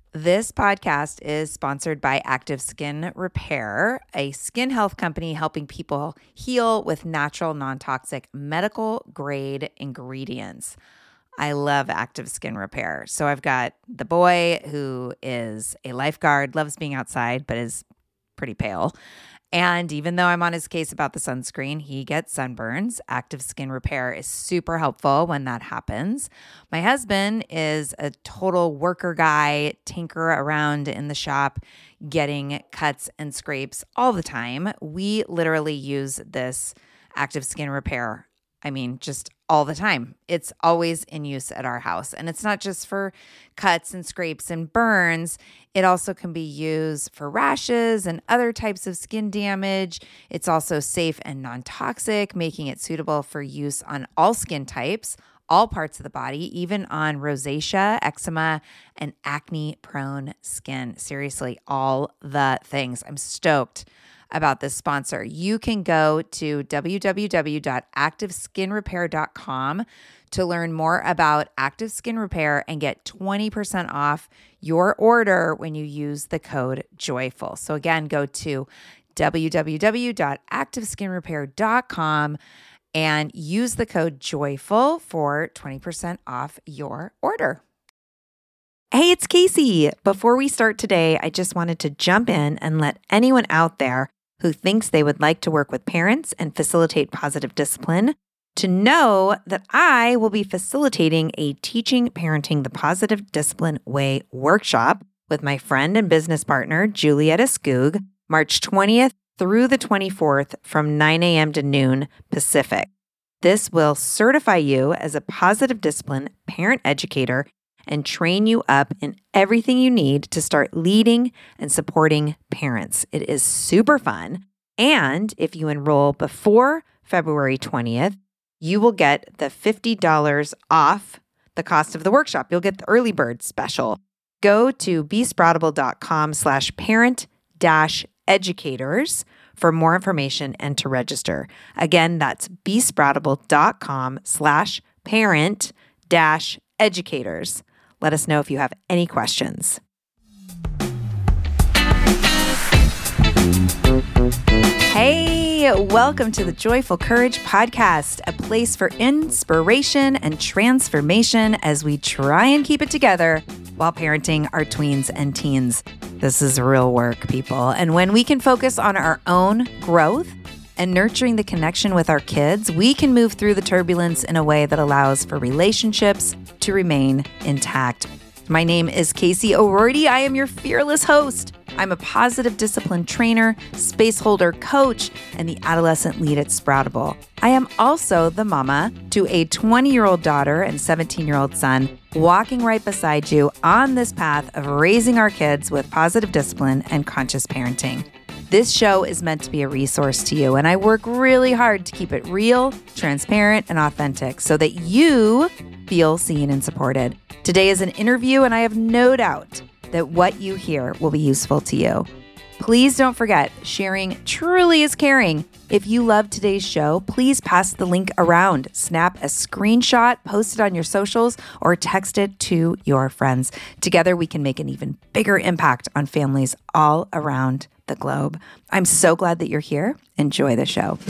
This podcast is sponsored by Active Skin Repair, a skin health company helping people heal with natural, non-toxic, medical-grade ingredients. I love Active Skin Repair. So I've got the boy who is a lifeguard, loves being outside, but is pretty pale. And even though I'm on his case about the sunscreen, he gets sunburns. Active Skin Repair is super helpful when that happens. My husband is a total worker guy, tinker around in the shop, getting cuts and scrapes all the time. We literally use this Active Skin Repair, just all the time. It's always in use at our house. And it's not just for cuts and scrapes and burns. It also can be used for rashes and other types of skin damage. It's also safe and non-toxic, making it suitable for use on all skin types, all parts of the body, even on rosacea, eczema, and acne-prone skin. Seriously, all the things. I'm stoked about this sponsor. You can go to www.activeskinrepair.com to learn more about Active Skin Repair and get 20% off your order when you use the code JOYFUL. So again, go to www.activeskinrepair.com and use the code JOYFUL for 20% off your order. Hey, it's Casey. Before we start today, I just wanted to jump in and let anyone out there who thinks they would like to work with parents and facilitate positive discipline to know that I will be facilitating a Teaching Parenting the Positive Discipline Way workshop with my friend and business partner, Julietta Skoog, March 20th through the 24th from 9 a.m. to noon Pacific. This will certify you as a positive discipline parent educator and train you up in everything you need to start leading and supporting parents. It is super fun. And if you enroll before February 20th, you will get the $50 off the cost of the workshop. You'll get the early bird special. Go to besproutable.com/parent-educators for more information and to register. Again, that's besproutable.com/parent-educators. Let us know if you have any questions. Hey, welcome to the Joyful Courage Podcast, a place for inspiration and transformation as we try and keep it together while parenting our tweens and teens. This is real work, people. And when we can focus on our own growth and nurturing the connection with our kids, we can move through the turbulence in a way that allows for relationships to remain intact. My name is Casey O'Rourke. I am your fearless host. I'm a positive discipline trainer, space holder coach, and the adolescent lead at Sproutable. I am also the mama to a 20-year-old daughter and 17-year-old son, walking right beside you on this path of raising our kids with positive discipline and conscious parenting. This show is meant to be a resource to you, and I work really hard to keep it real, transparent, and authentic so that you feel seen and supported. Today is an interview, and I have no doubt that what you hear will be useful to you. Please don't forget, sharing truly is caring. If you love today's show, please pass the link around. Snap a screenshot, post it on your socials, or text it to your friends. Together, we can make an even bigger impact on families all around the globe. I'm so glad that you're here. Enjoy the show.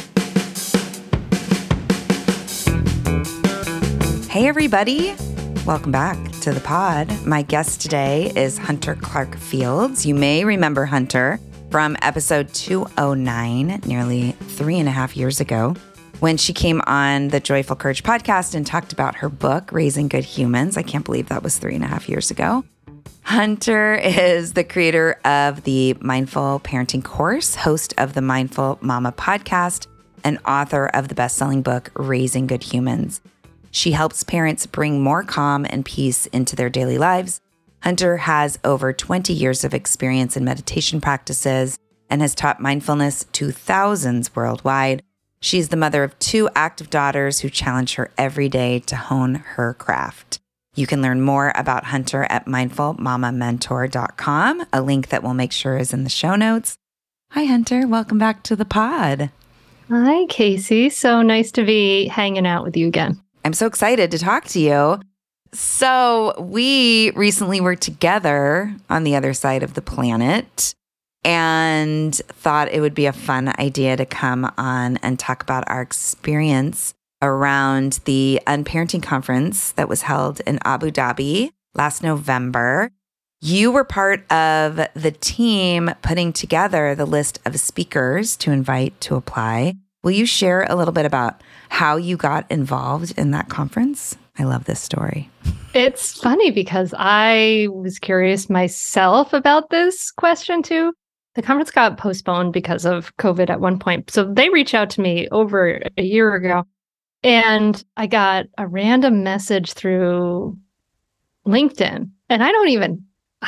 Hey, everybody. Welcome back to the pod. My guest today is Hunter Clarke-Fields. You may remember Hunter from episode 209, nearly 3.5 years ago, when she came on the Joyful Courage podcast and talked about her book, Raising Good Humans. I can't believe that was 3.5 years ago. Hunter is the creator of the Mindful Parenting course, host of the Mindful Mama podcast, and author of the best-selling book, Raising Good Humans. She helps parents bring more calm and peace into their daily lives. Hunter has over 20 years of experience in meditation practices and has taught mindfulness to thousands worldwide. She's the mother of 2 active daughters who challenge her every day to hone her craft. You can learn more about Hunter at mindfulmamamentor.com, a link that we'll make sure is in the show notes. Hi, Hunter. Welcome back to the pod. Hi, Casey. So nice to be hanging out with you again. I'm so excited to talk to you. So we recently were together on the other side of the planet and thought it would be a fun idea to come on and talk about our experience around the Unparenting Conference that was held in Abu Dhabi last November. You were part of the team putting together the list of speakers to invite to apply. Will you share a little bit about how you got involved in that conference? I love this story. It's funny because I was curious myself about this question too. The conference got postponed because of COVID at one point. So they reached out to me over a year ago, and I got a random message through LinkedIn. And I don't even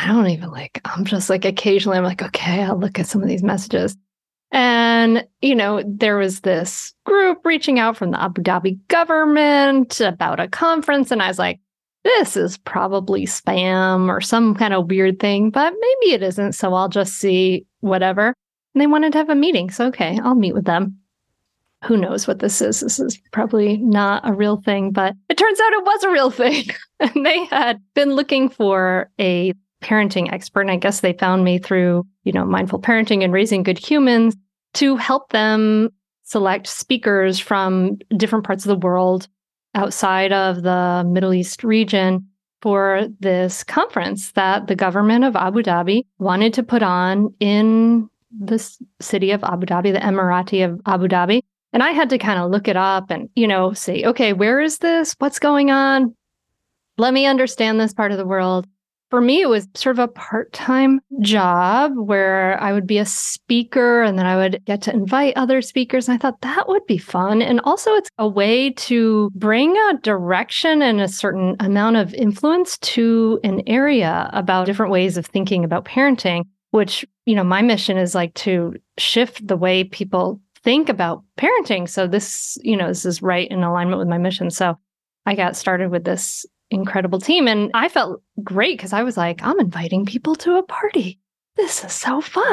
I'm just like occasionally I'm like, okay, I'll look at some of these messages. And, there was this group reaching out from the Abu Dhabi government about a conference. And I was like, this is probably spam or some kind of weird thing, but maybe it isn't. So I'll just see whatever. And they wanted to have a meeting. So, okay, I'll meet with them. Who knows what this is? This is probably not a real thing, but it turns out it was a real thing. And they had been looking for a parenting expert. And I guess they found me through, Mindful Parenting and Raising Good Humans to help them select speakers from different parts of the world outside of the Middle East region for this conference that the government of Abu Dhabi wanted to put on in the city of Abu Dhabi, the Emirati of Abu Dhabi. And I had to kind of look it up and, say, okay, where is this? What's going on? Let me understand this part of the world. For me, it was sort of a part-time job where I would be a speaker and then I would get to invite other speakers. And I thought that would be fun. And also it's a way to bring a direction and a certain amount of influence to an area about different ways of thinking about parenting, which, my mission is like to shift the way people think about parenting. So this is right in alignment with my mission. So I got started with this incredible team. And I felt great because I was like, I'm inviting people to a party. This is so fun.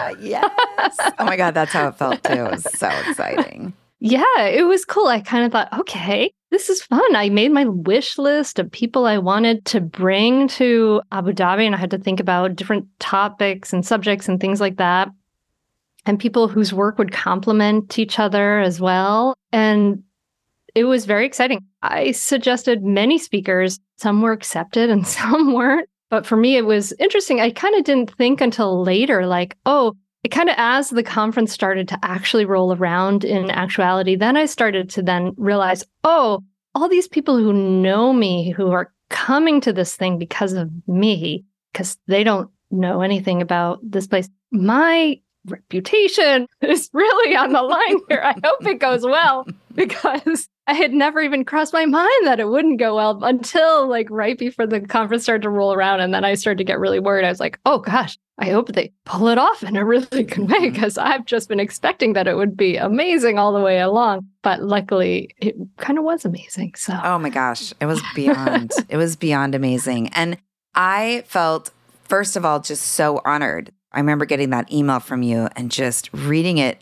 Yes. Oh my God, that's how it felt too. It was so exciting. Yeah, it was cool. I kind of thought, okay, this is fun. I made my wish list of people I wanted to bring to Abu Dhabi, and I had to think about different topics and subjects and things like that, and people whose work would complement each other as well. And it was very exciting. I suggested many speakers. Some were accepted and some weren't. But for me, it was interesting. I kind of didn't think until later, like, it kind of as the conference started to actually roll around in actuality, then I started to then realize, all these people who know me, who are coming to this thing because of me, because they don't know anything about this place. My reputation is really on the line here. I hope it goes well, because I had never even crossed my mind that it wouldn't go well until like right before the conference started to roll around. And then I started to get really worried. I was like, oh gosh, I hope they pull it off in a really good way, because I've just been expecting that it would be amazing all the way along. But luckily, it kind of was amazing. So, oh my gosh, it was beyond, it was beyond amazing. And I felt, first of all, just so honored. I remember getting that email from you and just reading it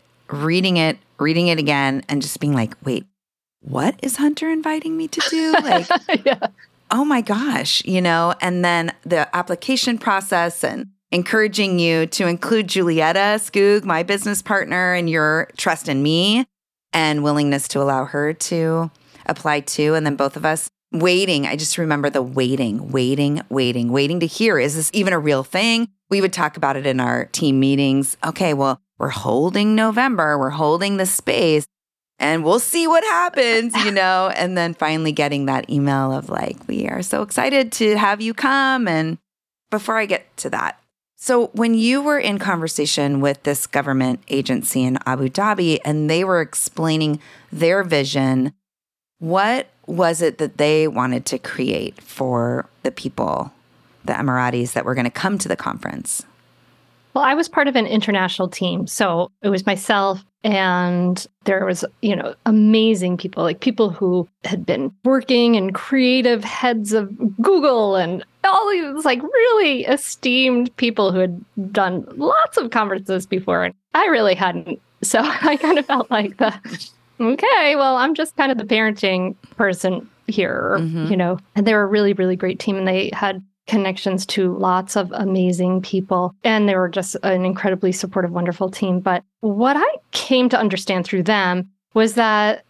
again, and just being like, wait, what is Hunter inviting me to do? Like, yeah. Oh my gosh, and then the application process and encouraging you to include Julietta Skoog, my business partner, and your trust in me and willingness to allow her to apply too. And then both of us waiting. I just remember the waiting to hear, is this even a real thing? We would talk about it in our team meetings. Okay, well, we're holding November, we're holding the space, and we'll see what happens, and then finally getting that email of like, we are so excited to have you come. And before I get to that, so when you were in conversation with this government agency in Abu Dhabi and they were explaining their vision, what was it that they wanted to create for the people, the Emiratis that were going to come to the conference? Well, I was part of an international team. So it was myself, and there was, amazing people, like people who had been working in creative heads of Google and all these like really esteemed people who had done lots of conferences before. And I really hadn't. So I kind of felt like okay, well, I'm just kind of the parenting person here, and they were a really, really great team. And they had connections to lots of amazing people. And they were just an incredibly supportive, wonderful team. But what I came to understand through them was that,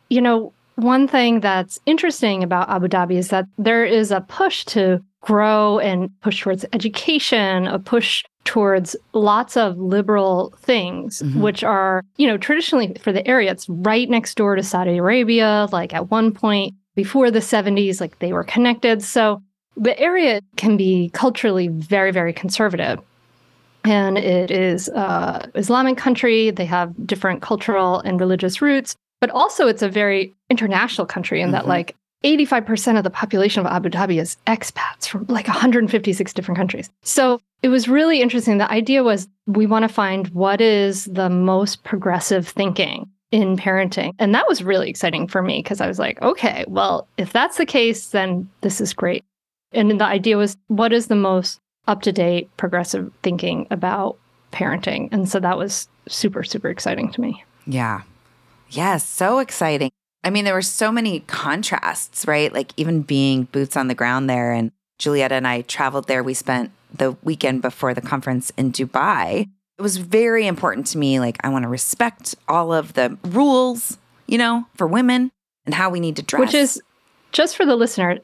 one thing that's interesting about Abu Dhabi is that there is a push to grow and push towards education, a push towards lots of liberal things, which are, traditionally for the area, it's right next door to Saudi Arabia. Like at one point before the 70s, like they were connected. So the area can be culturally very, very conservative. And it is Islamic country. They have different cultural and religious roots, but also it's a very international country in that like 85% of the population of Abu Dhabi is expats from like 156 different countries. So it was really interesting. The idea was we want to find what is the most progressive thinking in parenting. And that was really exciting for me because I was like, okay, well, if that's the case, then this is great. And the idea was, what is the most up-to-date progressive thinking about parenting? And so that was super, super exciting to me. Yeah. Yes, so exciting. I mean, there were so many contrasts, right? Like even being boots on the ground there. And Julietta and I traveled there. We spent the weekend before the conference in Dubai. It was very important to me. Like, I want to respect all of the rules, for women and how we need to dress. Which is, just for the listener,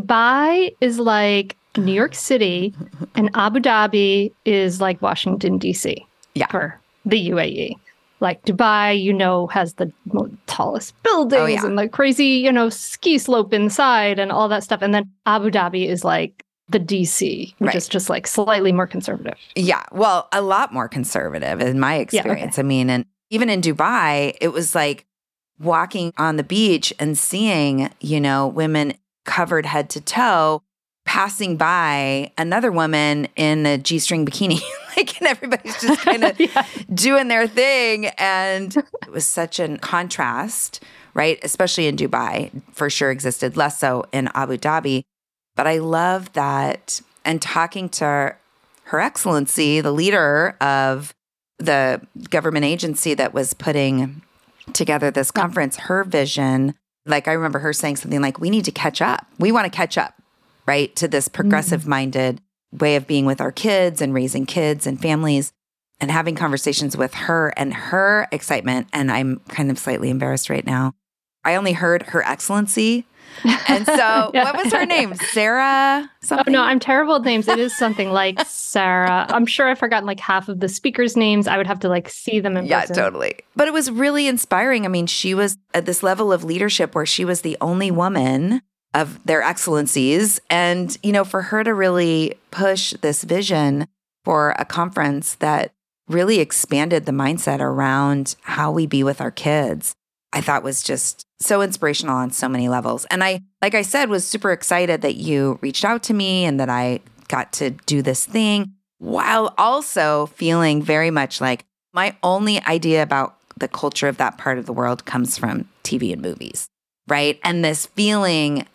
Dubai is like New York City and Abu Dhabi is like Washington, D.C. For the UAE. Like Dubai, has the tallest buildings and the crazy, ski slope inside and all that stuff. And then Abu Dhabi is like the DC, which is just like slightly more conservative. Yeah. Well, a lot more conservative in my experience. I mean, and even in Dubai, it was like walking on the beach and seeing, women covered head to toe, passing by another woman in a G-string bikini, and everybody's just kind of doing their thing. And it was such a contrast, right? Especially in Dubai, for sure existed, less so in Abu Dhabi. But I love that. And talking to Her Excellency, the leader of the government agency that was putting together this conference, her vision, like I remember her saying something like, we need to catch up. We want to catch up, right, to this progressive-minded way of being with our kids and raising kids and families, and having conversations with her and her excitement. And I'm kind of slightly embarrassed right now. I only heard Her Excellency. And so what was her name? Sarah something? Oh, no, I'm terrible at names. It is something like Sarah. I'm sure I've forgotten like half of the speakers' names. I would have to like see them in person. Yeah, totally. But it was really inspiring. I mean, she was at this level of leadership where she was the only woman of their excellencies. And, for her to really push this vision for a conference that really expanded the mindset around how we be with our kids, I thought was just so inspirational on so many levels. And I, like I said, was super excited that you reached out to me and that I got to do this thing, while also feeling very much like my only idea about the culture of that part of the world comes from TV and movies, right? And this feeling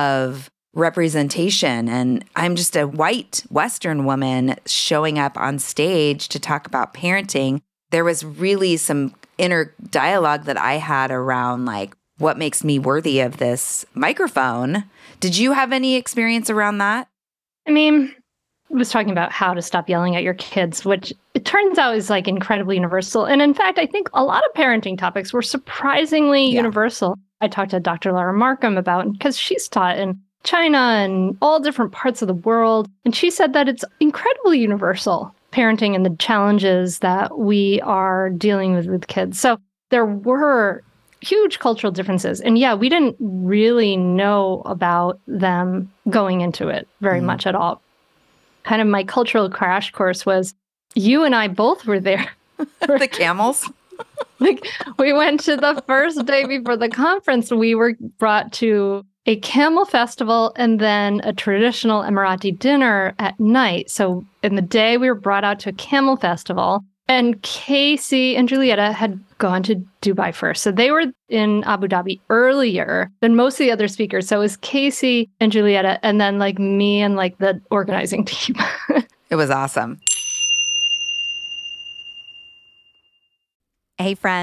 of representation. And I'm just a white Western woman showing up on stage to talk about parenting. There was really some inner dialogue that I had around like, what makes me worthy of this microphone? Did you have any experience around that? I mean, I was talking about how to stop yelling at your kids, which it turns out is like incredibly universal. And in fact, I think a lot of parenting topics were surprisingly universal. I talked to Dr. Laura Markham about, because she's taught in China and all different parts of the world. And she said that it's incredibly universal, parenting and the challenges that we are dealing with kids. So there were huge cultural differences. And yeah, we didn't really know about them going into it very much at all. Kind of my cultural crash course was you and I both were there. The camels? Like, we went to the first day before the conference. We were brought to a camel festival and then a traditional Emirati dinner at night. So in the day, we were brought out to a camel festival. And Casey and Julietta had gone to Dubai first. So they were in Abu Dhabi earlier than most of the other speakers. So it was Casey and Julietta and then like me and like the organizing team. It was awesome. Hey friends,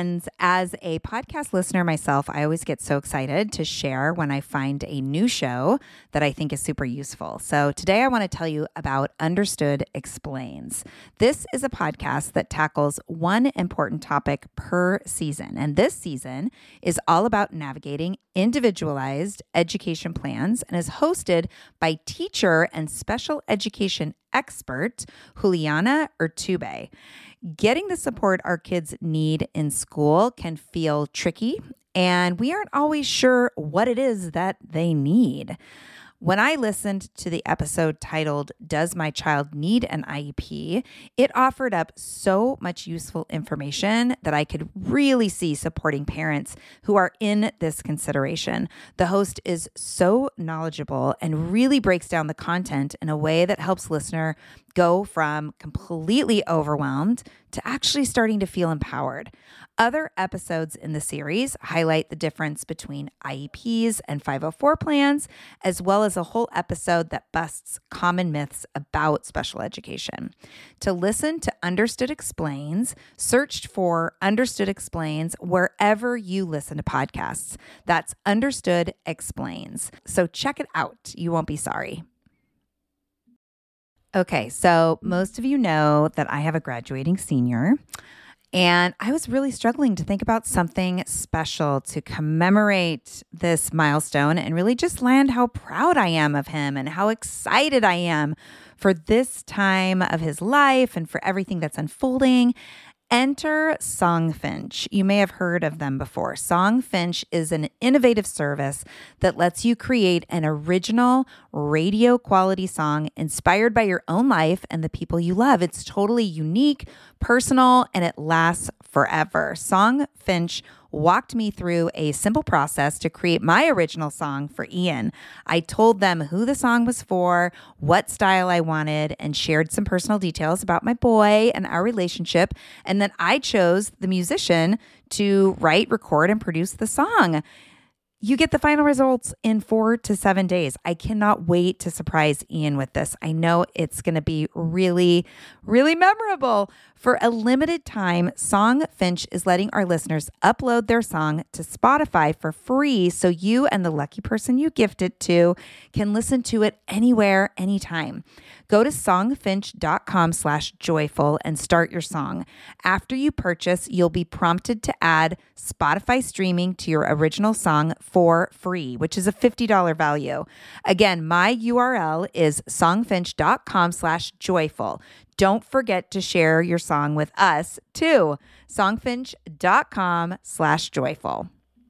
As a podcast listener myself, I always get so excited to share when I find a new show that I think is super useful. So today I want to tell you about Understood Explains. This is a podcast that tackles one important topic per season. And this season is all about navigating individualized education plans and is hosted by teacher and special education expert Juliana Urtubey. Getting the support our kids need in school can feel tricky, and we aren't always sure what it is that they need. When I listened to the episode titled, Does My Child Need an IEP? It offered up so much useful information that I could really see supporting parents who are in this consideration. The host is so knowledgeable and really breaks down the content in a way that helps listener go from completely overwhelmed to actually starting to feel empowered. Other episodes in the series highlight the difference between IEPs and 504 plans, as well as a whole episode that busts common myths about special education. To listen to Understood Explains, search for Understood Explains wherever you listen to podcasts. That's Understood Explains. So check it out. You won't be sorry. Okay, so most of you know that I have a graduating senior, and I was really struggling to think about something special to commemorate this milestone and really just land how proud I am of him and how excited I am for this time of his life and for everything that's unfolding. Enter Songfinch. You may have heard of them before. Songfinch is an innovative service that lets you create an original radio quality song inspired by your own life and the people you love. It's totally unique, personal, and it lasts forever. Songfinch walked me through a simple process to create my original song for Ian. I told them who the song was for, what style I wanted, and shared some personal details about my boy and our relationship. And then I chose the musician to write, record, and produce the song. You get the final results in 4 to 7 days. I cannot wait to surprise Ian with this. I know it's going to be really, really memorable. For a limited time, Songfinch is letting our listeners upload their song to Spotify for free so you and the lucky person you gift it to can listen to it anywhere, anytime. Go to songfinch.com/joyful and start your song. After you purchase, you'll be prompted to add Spotify streaming to your original song for free, which is a $50 value. Again, my URL is songfinch.com/joyful. Don't forget to share your song with us too. Songfinch.com/joyful.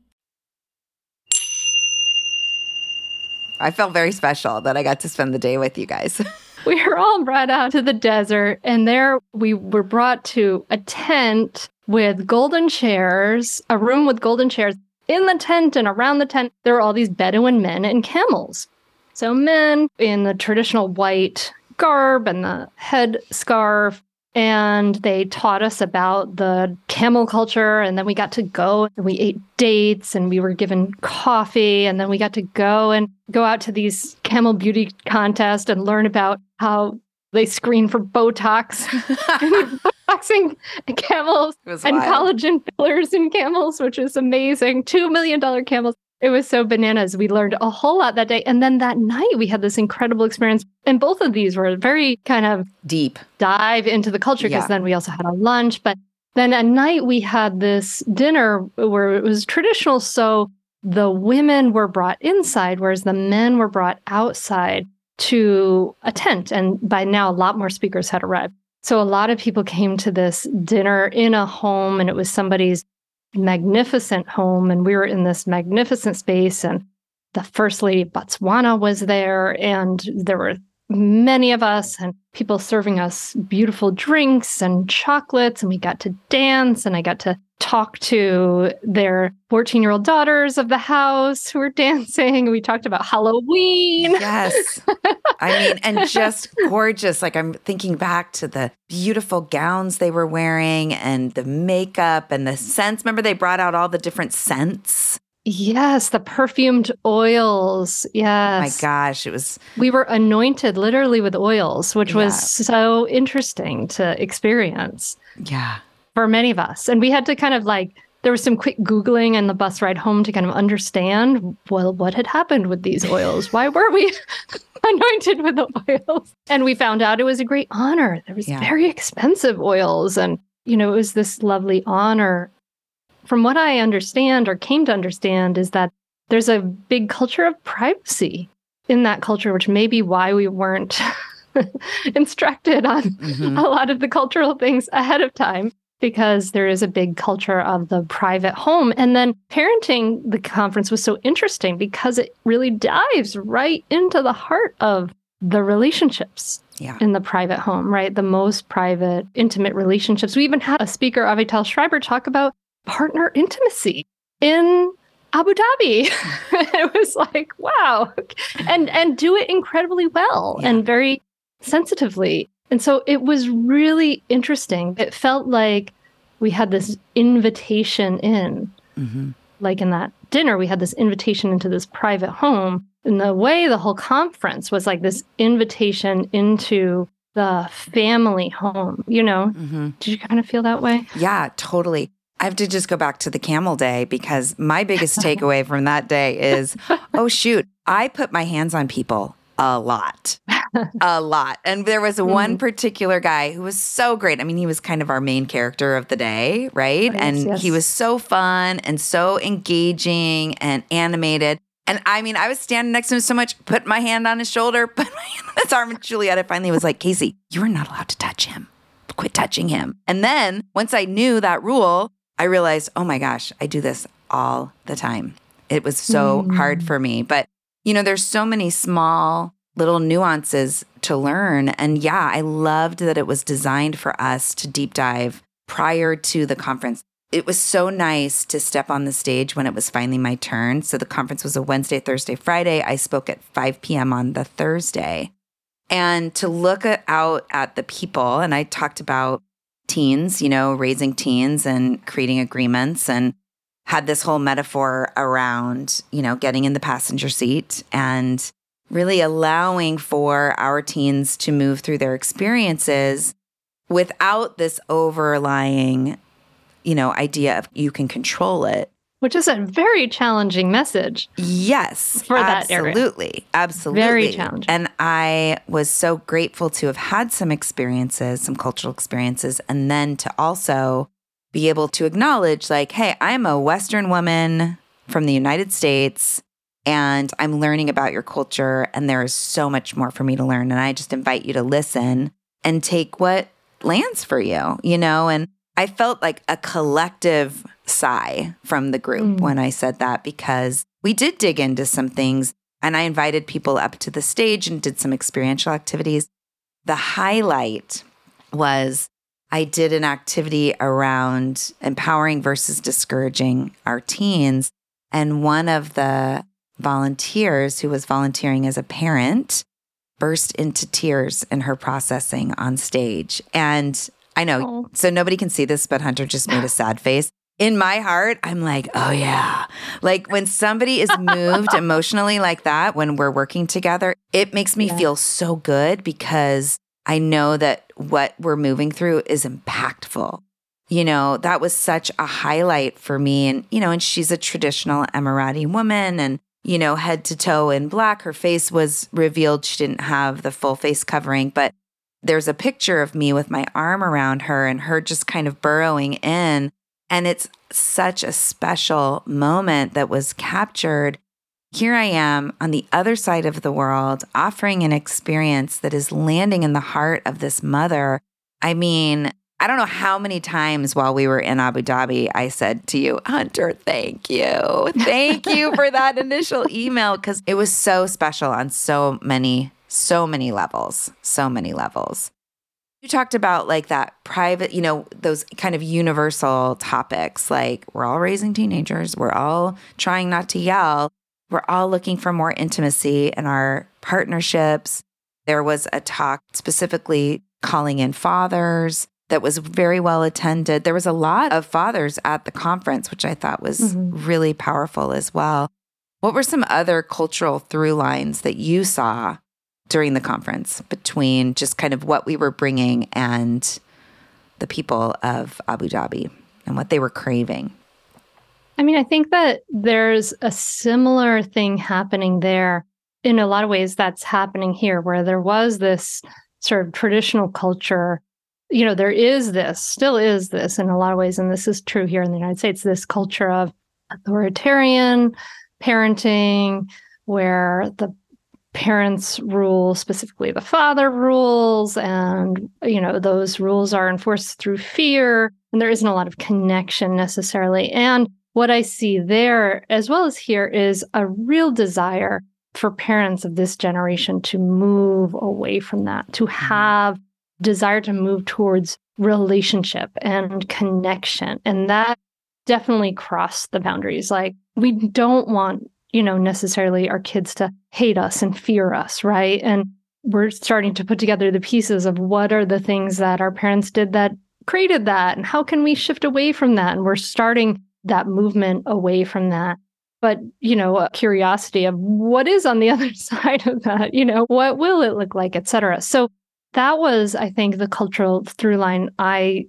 I felt very special that I got to spend the day with you guys. We were all brought out to the desert, and there we were brought to a tent with golden chairs, a room with golden chairs. In the tent and around the tent, there were all these Bedouin men and camels. So men in the traditional white garb and the head scarf, and they taught us about the camel culture, and then we got to go and we ate dates and we were given coffee, and then we got to go out to these camel beauty contests and learn about how they screen for Botox and Botoxing camels and collagen fillers in camels, which is amazing. $2 million camels. It was so bananas. We learned a whole lot that day. And then that night we had this incredible experience. And both of these were very kind of deep dive into the culture, because then we also had a lunch. But then at night we had this dinner where it was traditional. So the women were brought inside, whereas the men were brought outside to a tent. And by now, a lot more speakers had arrived. So a lot of people came to this dinner in a home, and it was somebody's magnificent home. And we were in this magnificent space. And the First Lady of Botswana was there. And there were many of us and people serving us beautiful drinks and chocolates. And we got to dance. And I got to talk to their 14-year-old daughters of the house who were dancing. We talked about Halloween. Yes. I mean, and just gorgeous. Like, I'm thinking back to the beautiful gowns they were wearing and the makeup and the scents. Remember, they brought out all the different scents? Yes, the perfumed oils. Yes. Oh my gosh, it was... We were anointed literally with oils, which was so interesting to experience. Yeah. For many of us. And we had to kind of like there was some quick Googling and the bus ride home to kind of understand, well, what had happened with these oils? Why were we anointed with the oils? And we found out it was a great honor. There was very expensive oils. And, it was this lovely honor. From what I understand or came to understand is that there's a big culture of privacy in that culture, which may be why we weren't instructed on a lot of the cultural things ahead of time, because there is a big culture of the private home. And then parenting, the conference was so interesting because it really dives right into the heart of the relationships in the private home, right? The most private, intimate relationships. We even had a speaker, Avital Schreiber, talk about partner intimacy in Abu Dhabi. It was like, wow. And do it incredibly well and very sensitively. And so it was really interesting. It felt like we had this invitation in, like in that dinner, we had this invitation into this private home. And the way the whole conference was like this invitation into the family home, Did you kind of feel that way? Yeah, totally. I have to just go back to the camel day because my biggest takeaway from that day is, oh, shoot, I put my hands on people a lot. And there was one particular guy who was so great. I mean, he was kind of our main character of the day, right? He was so fun and so engaging and animated. And I mean, I was standing next to him so much, put my hand on his shoulder, put my hand on his arm, and Julietta finally was like, Casey, you are not allowed to touch him. Quit touching him. And then once I knew that rule, I realized, oh my gosh, I do this all the time. It was so hard for me. But, there's so many small little nuances to learn. And yeah, I loved that it was designed for us to deep dive prior to the conference. It was so nice to step on the stage when it was finally my turn. So the conference was a Wednesday, Thursday, Friday. I spoke at 5 p.m. on the Thursday. And to look out at the people, and I talked about teens, raising teens and creating agreements, and had this whole metaphor around, getting in the passenger seat and really allowing for our teens to move through their experiences without this overlying, idea of you can control it. Which is a very challenging message. Yes. For that area. Absolutely. Very challenging. And I was so grateful to have had some experiences, some cultural experiences, and then to also be able to acknowledge like, hey, I'm a Western woman from the United States, and I'm learning about your culture, and there is so much more for me to learn. And I just invite you to listen and take what lands for you, And I felt like a collective sigh from the group when I said that, because we did dig into some things, and I invited people up to the stage and did some experiential activities. The highlight was I did an activity around empowering versus discouraging our teens. And one of the volunteers who was volunteering as a parent burst into tears in her processing on stage. And I know, so nobody can see this, but Hunter just made a sad face. In my heart, I'm like, oh yeah. Like when somebody is moved emotionally like that, when we're working together, it makes me feel so good because I know that what we're moving through is impactful. That was such a highlight for me. And, and she's a traditional Emirati woman and, head to toe in black. Her face was revealed. She didn't have the full face covering, but there's a picture of me with my arm around her and her just kind of burrowing in. And it's such a special moment that was captured. Here I am on the other side of the world offering an experience that is landing in the heart of this mother. I mean, I don't know how many times while we were in Abu Dhabi, I said to you, Hunter, thank you. Thank you for that initial email, because it was so special on so many levels. You talked about like that private, those kind of universal topics, like we're all raising teenagers. We're all trying not to yell. We're all looking for more intimacy in our partnerships. There was a talk specifically calling in fathers that was very well attended. There was a lot of fathers at the conference, which I thought was really powerful as well. What were some other cultural through lines that you saw during the conference between just kind of what we were bringing and the people of Abu Dhabi and what they were craving? I mean, I think that there's a similar thing happening there in a lot of ways that's happening here, where there was this sort of traditional culture. There is this, still is this in a lot of ways, and this is true here in the United States, this culture of authoritarian parenting where the parents rule, specifically the father rules, and those rules are enforced through fear, and there isn't a lot of connection necessarily. And what I see there, as well as here, is a real desire for parents of this generation to move away from that, to have desire to move towards relationship and connection. And that definitely crossed the boundaries. Like, we don't want, necessarily our kids to hate us and fear us, right? And we're starting to put together the pieces of what are the things that our parents did that created that, and how can we shift away from that? And we're starting that movement away from that. But, a curiosity of what is on the other side of that, what will it look like, et cetera. So that was, I think, the cultural through line I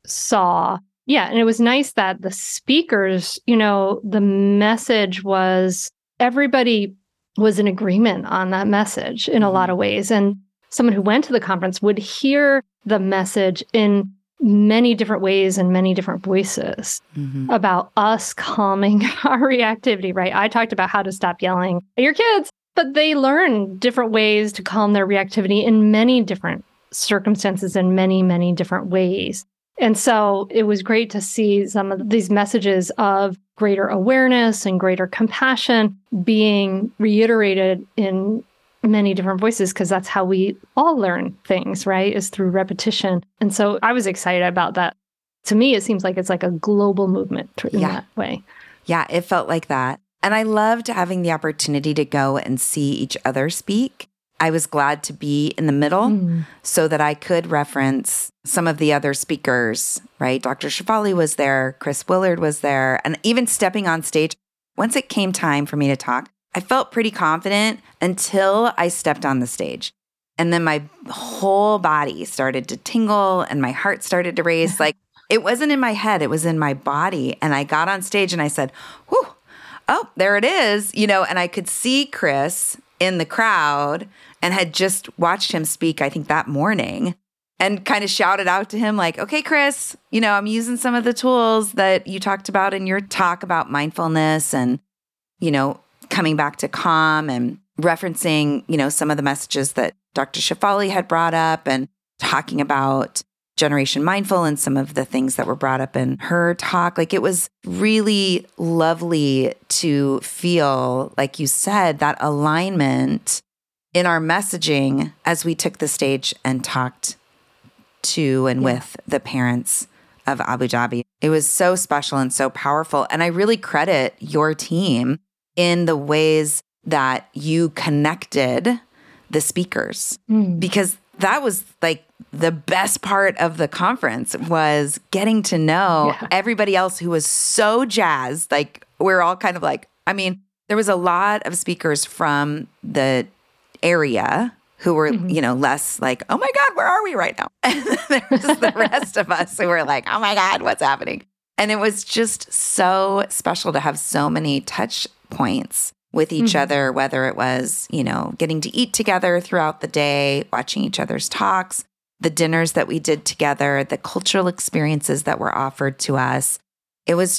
saw. Yeah. And it was nice that the speakers, the message was, everybody was in agreement on that message in a lot of ways. And someone who went to the conference would hear the message in many different ways and many different voices about us calming our reactivity, right? I talked about how to stop yelling at your kids, but they learn different ways to calm their reactivity in many different circumstances in many, many different ways. And so it was great to see some of these messages of greater awareness and greater compassion being reiterated in many different voices, because that's how we all learn things, right? Is through repetition. And so I was excited about that. To me, it seems like it's like a global movement in that way. Yeah, it felt like that. And I loved having the opportunity to go and see each other speak. I was glad to be in the middle so that I could reference some of the other speakers, right? Dr. Shefali was there, Chris Willard was there, and even stepping on stage, once it came time for me to talk, I felt pretty confident until I stepped on the stage. And then my whole body started to tingle and my heart started to race. Like, it wasn't in my head, it was in my body. And I got on stage and I said, whew, oh, there it is, and I could see Chris in the crowd and had just watched him speak, I think that morning, and kind of shouted out to him like, okay, Chris, I'm using some of the tools that you talked about in your talk about mindfulness and, coming back to calm, and referencing, some of the messages that Dr. Shefali had brought up and talking about Generation Mindful and some of the things that were brought up in her talk. Like, it was really lovely to feel, like you said, that alignment in our messaging as we took the stage and talked to and with the parents of Abu Dhabi. It was so special and so powerful. And I really credit your team in the ways that you connected the speakers, because that was like the best part of the conference, was getting to know everybody else who was so jazzed. Like, we're all kind of like, I mean, there was a lot of speakers from the area who were, less like, oh my God, where are we right now? And there was the rest of us who were like, oh my God, what's happening? And it was just so special to have so many touch points with each other, whether it was, getting to eat together throughout the day, watching each other's talks, the dinners that we did together, the cultural experiences that were offered to us. It was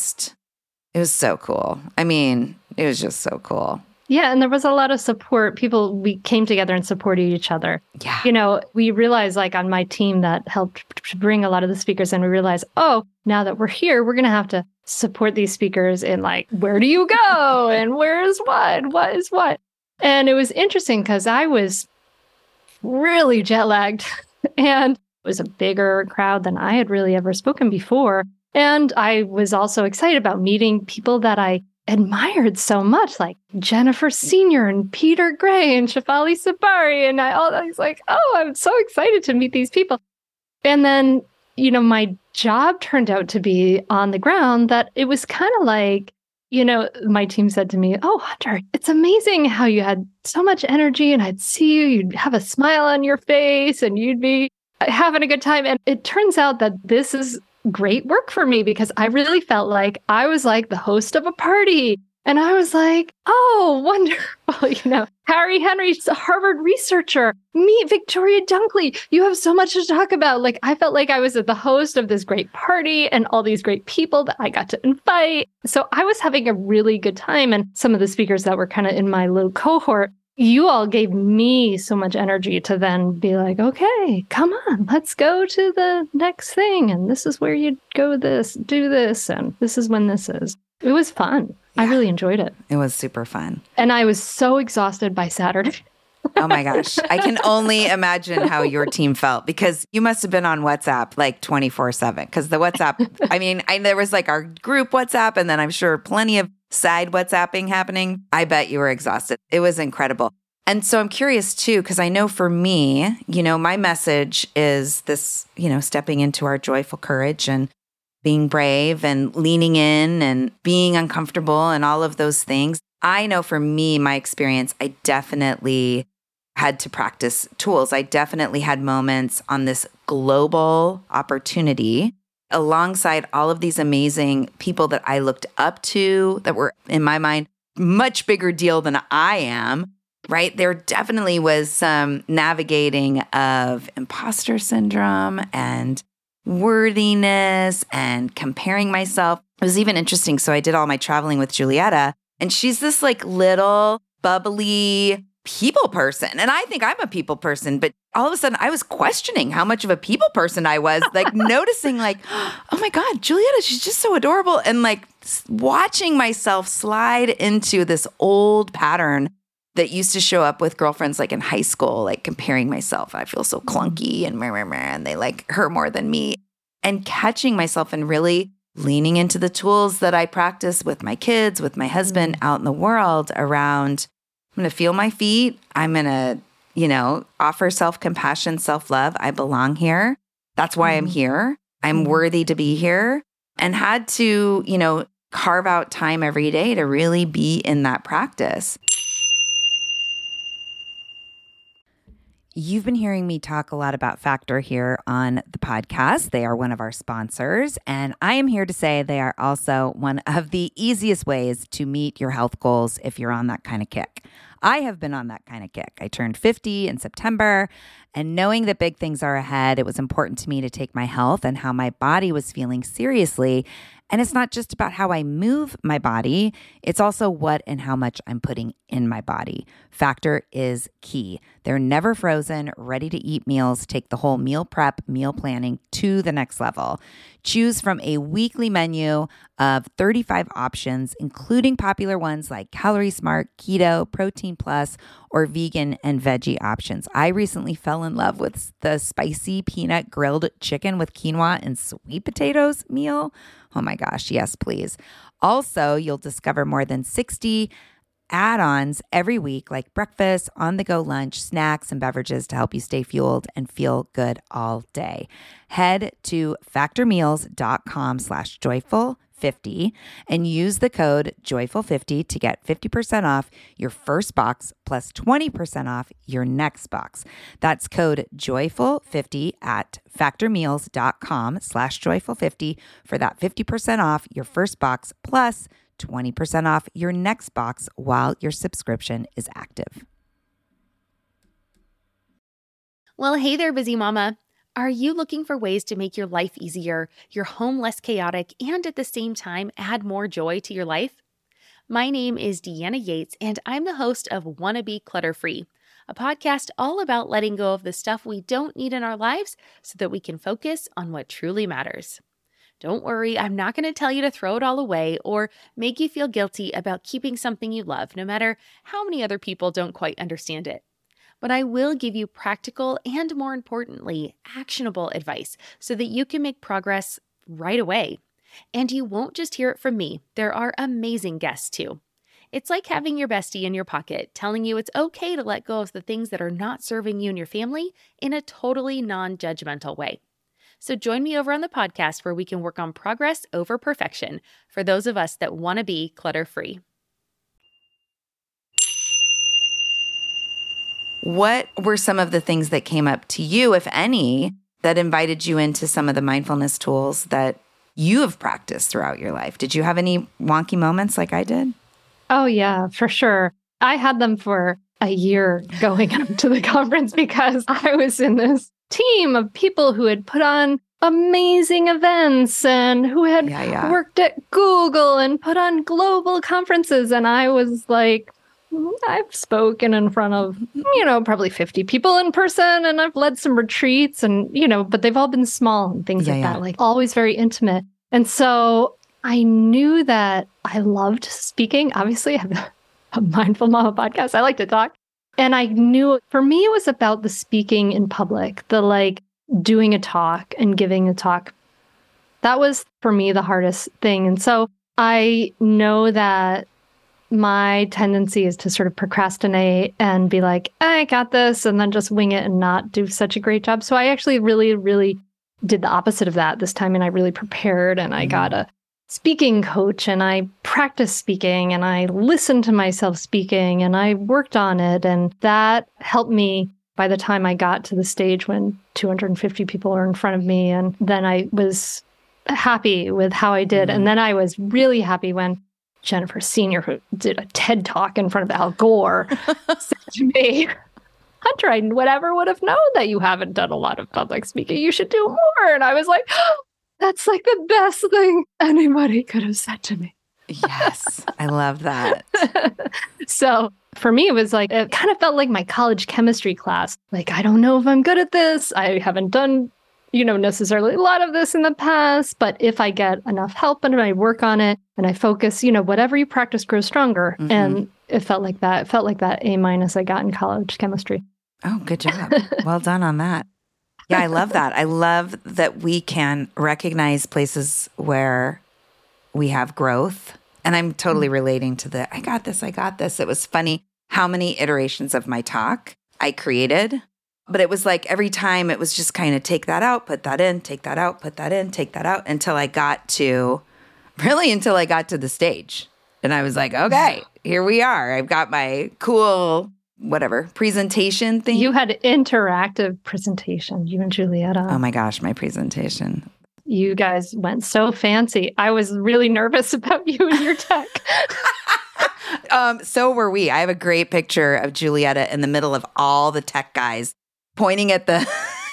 so cool. I mean, it was just so cool. Yeah, and there was a lot of support. We came together and supported each other. Yeah. We realized, like, on my team that helped to bring a lot of the speakers, and we realized, oh, now that we're here, we're going to have to support these speakers in, like, where do you go? And where is what is what? And it was interesting because I was really jet lagged and it was a bigger crowd than I had really ever spoken before. And I was also excited about meeting people that I admired so much, like Jennifer Senior and Peter Gray and Shefali Sabari. And I was like, oh, I'm so excited to meet these people. And then, my job turned out to be on the ground, that it was kind of like, my team said to me, oh, Hunter, it's amazing how you had so much energy, and I'd see you, you'd have a smile on your face and you'd be having a good time. And it turns out that this is great work for me because I really felt like I was like the host of a party. And I was like, oh, wonderful. Harry Henry's a Harvard researcher. Meet Victoria Dunkley. You have so much to talk about. Like, I felt like I was the host of this great party and all these great people that I got to invite. So I was having a really good time. And some of the speakers that were kind of in my little cohort, you all gave me so much energy to then be like, okay, come on, let's go to the next thing. And this is where you go do this. And this is when this is. It was fun. Yeah. I really enjoyed it. It was super fun. And I was so exhausted by Saturday. Oh my gosh. I can only imagine how your team felt because you must have been on WhatsApp like 24/7 because the WhatsApp, there was like our group WhatsApp and then I'm sure plenty of side WhatsApping happening. I bet you were exhausted. It was incredible. And so I'm curious too, because I know for me, my message is this, stepping into our joyful courage and being brave and leaning in and being uncomfortable and all of those things. I know for me, my experience, I definitely had to practice tools. I definitely had moments on this global opportunity alongside all of these amazing people that I looked up to that were, in my mind, much bigger deal than I am, right? There definitely was some navigating of imposter syndrome and worthiness and comparing myself. It was even interesting. So I did all my traveling with Julietta, and she's this like little bubbly people person. And I think I'm a people person, but all of a sudden I was questioning how much of a people person I was, like noticing like, oh my God, Julietta, she's just so adorable. And like watching myself slide into this old pattern that used to show up with girlfriends like in high school, like comparing myself. I feel so clunky and they like her more than me. And catching myself and really leaning into the tools that I practice with my kids, with my husband out in the world around, I'm going to feel my feet. I'm going to, offer self-compassion, self-love. I belong here. That's why I'm here. I'm worthy to be here. And had to, carve out time every day to really be in that practice. You've been hearing me talk a lot about Factor here on the podcast. They are one of our sponsors, and I am here to say they are also one of the easiest ways to meet your health goals if you're on that kind of kick. I have been on that kind of kick. I turned 50 in September, and knowing that big things are ahead, it was important to me to take my health and how my body was feeling seriously. And it's not just about how I move my body, it's also what and how much I'm putting in my body. Factor is key. They're never frozen, ready to eat meals. Take the whole meal prep, meal planning to the next level. Choose from a weekly menu of 35 options, including popular ones like Calorie Smart, Keto, Protein Plus, or vegan and veggie options. I recently fell in love with the spicy peanut grilled chicken with quinoa and sweet potatoes meal. Oh my gosh, yes, please. Also, you'll discover more than 60 add-ons every week, like breakfast, on-the-go lunch, snacks, and beverages to help you stay fueled and feel good all day. Head to factormeals.com/joyful50 and use the code joyful50 to get 50% off your first box plus 20% off your next box. That's code joyful50 at factormeals.com/joyful50 for that 50% off your first box plus 20% off your next box while your subscription is active. Well, hey there, busy mama. Are you looking for ways to make your life easier, your home less chaotic, and at the same time add more joy to your life? My name is Deanna Yates, and I'm the host of Wanna Be Clutter Free, a podcast all about letting go of the stuff we don't need in our lives so that we can focus on what truly matters. Don't worry, I'm not going to tell you to throw it all away or make you feel guilty about keeping something you love, no matter how many other people don't quite understand it. But I will give you practical and, more importantly, actionable advice so that you can make progress right away. And you won't just hear it from me. There are amazing guests too. It's like having your bestie in your pocket telling you it's okay to let go of the things that are not serving you and your family in a totally non-judgmental way. So join me over on the podcast where we can work on progress over perfection for those of us that want to be clutter-free. What were some of the things that came up to you, if any, that invited you into some of the mindfulness tools that you have practiced throughout your life? Did you have any wonky moments like I did? Oh, yeah, for sure. I had them for a year going up to the conference because I was in this team of people who had put on amazing events and who had worked at Google and put on global conferences. And I was like, I've spoken in front of, probably 50 people in person, and I've led some retreats and, but they've all been small and things like that, like always very intimate. And so I knew that I loved speaking. Obviously, I have a Mindful Mama podcast. I like to talk. And I knew for me, it was about the speaking in public, the like doing a talk and giving a talk. That was for me the hardest thing. And so I know that my tendency is to sort of procrastinate and be like, I got this, and then just wing it and not do such a great job. So I actually really, really did the opposite of that this time. And I really prepared, and I got a speaking coach, and I practiced speaking, and I listened to myself speaking, and I worked on it. And that helped me by the time I got to the stage when 250 people were in front of me. And then I was happy with how I did. And then I was really happy when Jennifer Senior, who did a TED Talk in front of Al Gore, said to me, Hunter, I would have known that you haven't done a lot of public speaking. You should do more. And I was like, oh, that's like the best thing anybody could have said to me. Yes, I love that. So for me, it was like, it kind of felt like my college chemistry class. Like, I don't know if I'm good at this. I haven't done, necessarily a lot of this in the past, but if I get enough help and I work on it and I focus, whatever you practice grows stronger. Mm-hmm. And it felt like that. It felt like that A- I got in college chemistry. Oh, good job. Well done on that. Yeah, I love that. I love that we can recognize places where we have growth. And I'm totally relating to the, I got this. It was funny how many iterations of my talk I created. But it was like every time it was just kind of take that out, put that in, take that out, put that in, take that out until I got to the stage. And I was like, okay, here we are. I've got my cool, presentation thing. You had interactive presentation, you and Julietta. Oh my gosh, my presentation. You guys went so fancy. I was really nervous about you and your tech. So were we. I have a great picture of Julietta in the middle of all the tech guys pointing at the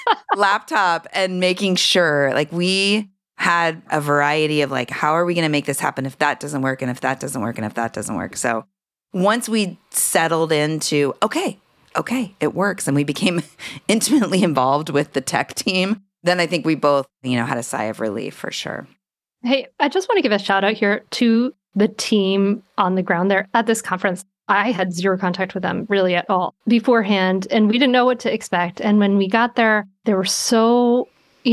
laptop and making sure, like, we had a variety of like, how are we going to make this happen if that doesn't work, and if that doesn't work, and if that doesn't work. So once we settled into, okay, it works, and we became intimately involved with the tech team, then I think we both, had a sigh of relief for sure. Hey, I just want to give a shout out here to the team on the ground there at this conference. I had zero contact with them really at all beforehand, and we didn't know what to expect. And when we got there, they were so,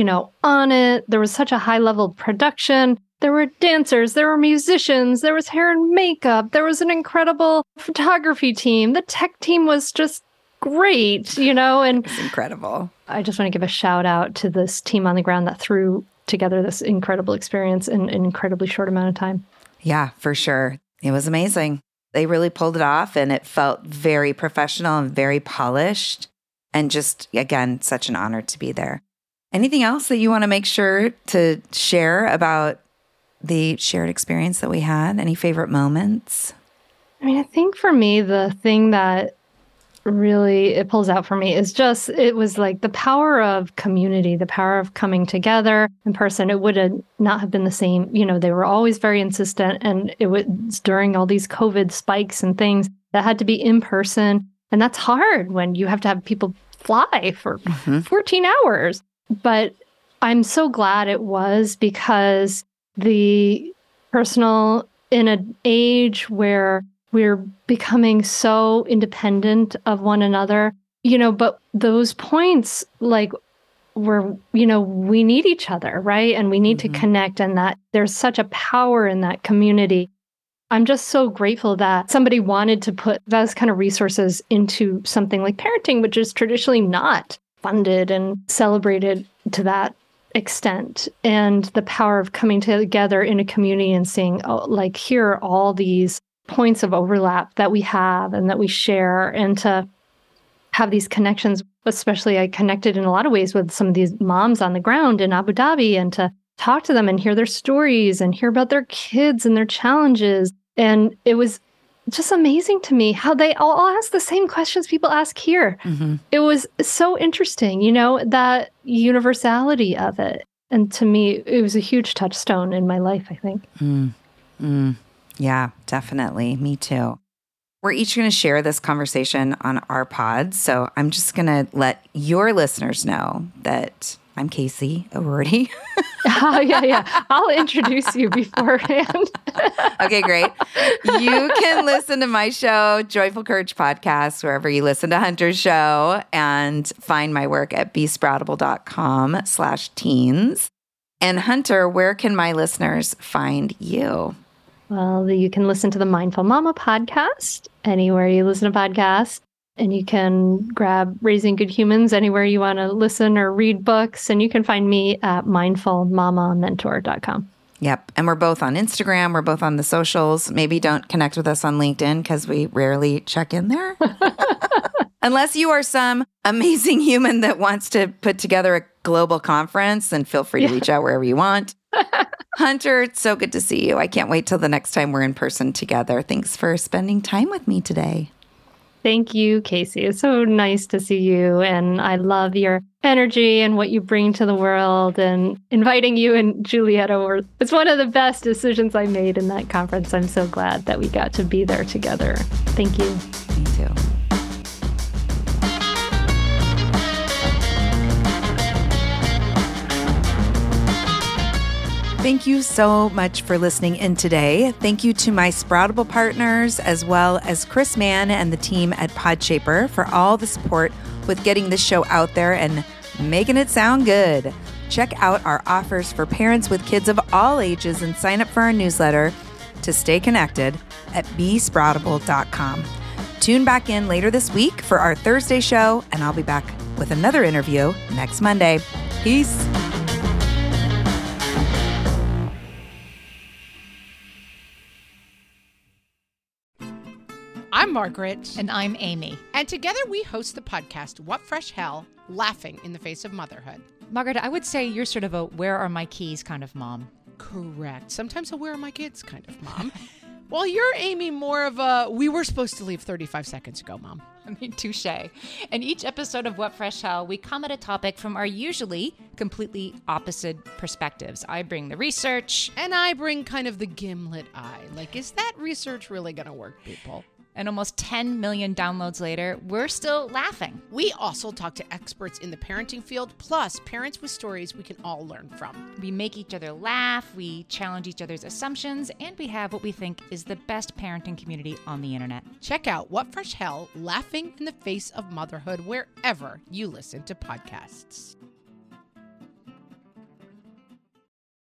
on it. There was such a high level of production. There were dancers, there were musicians, there was hair and makeup. There was an incredible photography team. The tech team was just great, and it's incredible. I just want to give a shout out to this team on the ground that threw together this incredible experience in an incredibly short amount of time. Yeah, for sure. It was amazing. They really pulled it off, and it felt very professional and very polished, and just, again, such an honor to be there. Anything else that you want to make sure to share about the shared experience that we had? Any favorite moments? I think for me, the thing that really it pulls out for me is just, it was like the power of community, the power of coming together in person. It would not have been the same. They were always very insistent, and it was during all these COVID spikes and things that had to be in person. And that's hard when you have to have people fly for 14 hours. But I'm so glad it was, because the personal, in an age where we're becoming so independent of one another, but those points, like, where, we need each other, right? And we need to connect, and that there's such a power in that community. I'm just so grateful that somebody wanted to put those kind of resources into something like parenting, which is traditionally not funded and celebrated to that extent. And the power of coming together in a community and seeing, here are all these points of overlap that we have and that we share, and to have these connections especially I connected in a lot of ways with some of these moms on the ground in Abu Dhabi, and to talk to them and hear their stories and hear about their kids and their challenges. And it was just amazing to me how they all ask the same questions people ask here. Mm-hmm. It was so interesting, you know, that universality of it. And to me, it was a huge touchstone in my life, I think. Yeah, definitely. Me too. We're each going to share this conversation on our pod. So I'm just going to let your listeners know that I'm Casey O'Rourke. Yeah. I'll introduce you beforehand. Okay, great. You can listen to my show, Joyful Courage Podcast, wherever you listen to Hunter's show, and find my work at besproutable.com/teens. And Hunter, where can my listeners find you? Well, you can listen to the Mindful Mama podcast anywhere you listen to podcasts. And you can grab Raising Good Humans anywhere you want to listen or read books. And you can find me at mindfulmamamentor.com. Yep. And we're both on Instagram. We're both on the socials. Maybe don't connect with us on LinkedIn because we rarely check in there. Unless you are some amazing human that wants to put together a global conference, then feel free to reach out wherever you want. Hunter, it's so good to see you. I can't wait till the next time we're in person together. Thanks for spending time with me today. Thank you, Casey. It's so nice to see you. And I love your energy and what you bring to the world. And inviting you and Julietta it's one of the best decisions I made in that conference. I'm so glad that we got to be there together. Thank you. Me too. Thank you so much for listening in today. Thank you to my Sproutable partners, as well as Chris Mann and the team at Podshaper for all the support with getting this show out there and making it sound good. Check out our offers for parents with kids of all ages and sign up for our newsletter to stay connected at besproutable.com. Tune back in later this week for our Thursday show, and I'll be back with another interview next Monday. Peace. I'm Margaret. And I'm Amy. And together we host the podcast, What Fresh Hell? Laughing in the Face of Motherhood. Margaret, I would say you're sort of a where are my keys kind of mom. Correct. Sometimes a where are my kids kind of mom. Well, you're, Amy, more of a we were supposed to leave 35 seconds ago, mom. I mean, touche. In each episode of What Fresh Hell, we come at a topic from our usually completely opposite perspectives. I bring the research. And I bring kind of the gimlet eye. Like, is that research really going to work, people? And almost 10 million downloads later, we're still laughing. We also talk to experts in the parenting field, plus parents with stories we can all learn from. We make each other laugh, we challenge each other's assumptions, and we have what we think is the best parenting community on the internet. Check out What Fresh Hell? Laughing in the Face of Motherhood wherever you listen to podcasts.